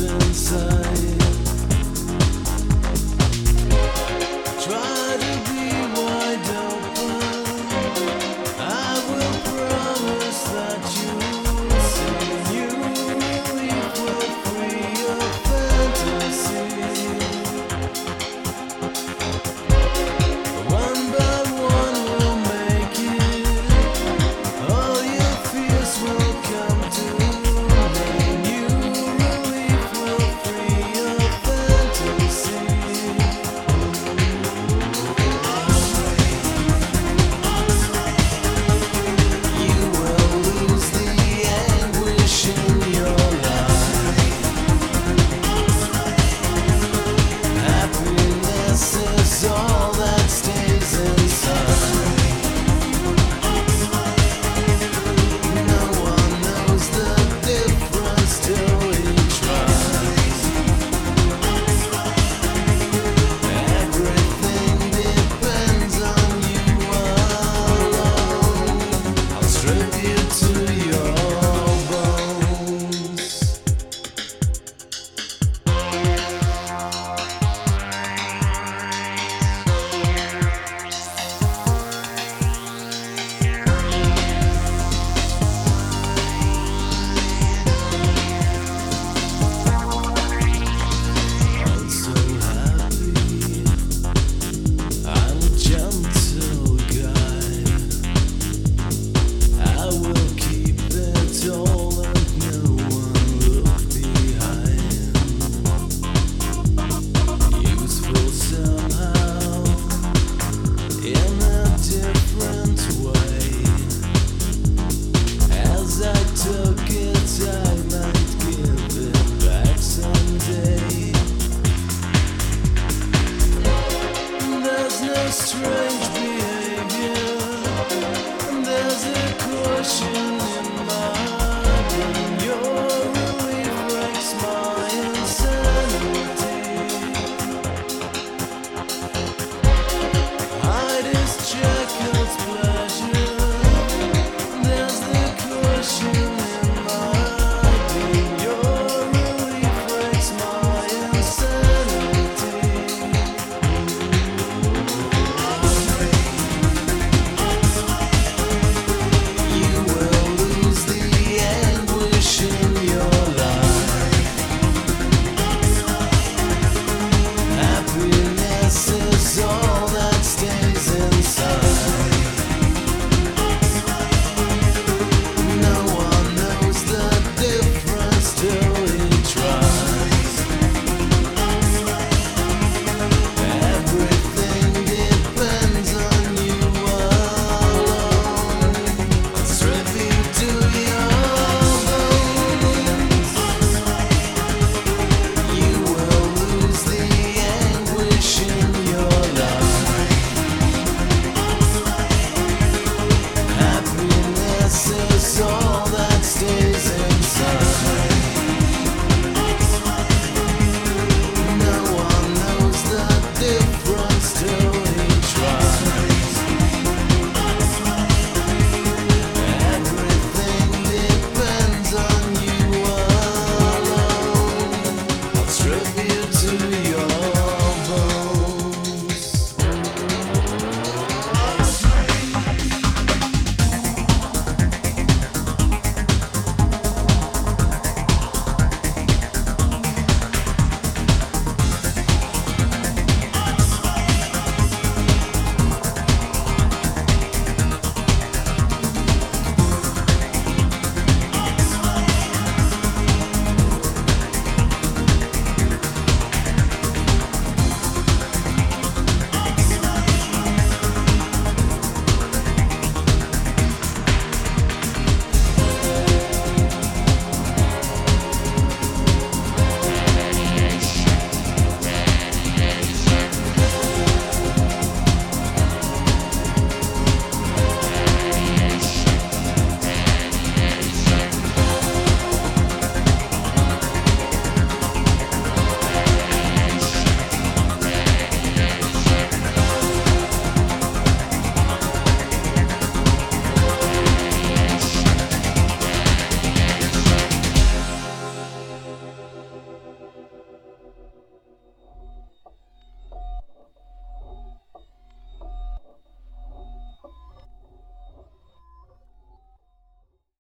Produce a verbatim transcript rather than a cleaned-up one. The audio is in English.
inside. Try to be wide open. I will promise that you will see. You really will free your fantasy. One by one we'll make it. All your fears will come to name. You really will free your fantasy. You will lose the anguish in your life. Happiness is all that stays inside. No one knows the difference till he tries. Everything depends on you alone. I'll strip you to your bones. I'm so happy. I'm a gentle guy. I will keep it all and no one look behind. Useful somehow in a different way. As I took it, I might give it back someday. There's no strange behavior. There's a caution in my brain. Your relief breaks my insanity. Hide is Jekyll's pleasure. There's the caution in my brain. Your relief breaks my insanity. You will lose the anguish in your life. Happiness is all that stays inside. No one knows the difference till he tries. Everything depends on you alone. I'll strip you to your bones. You will lose the anguish in your life. Happiness is all that stays inside. No one knows the difference till he tries. Everything depends on you alone. I'll strip you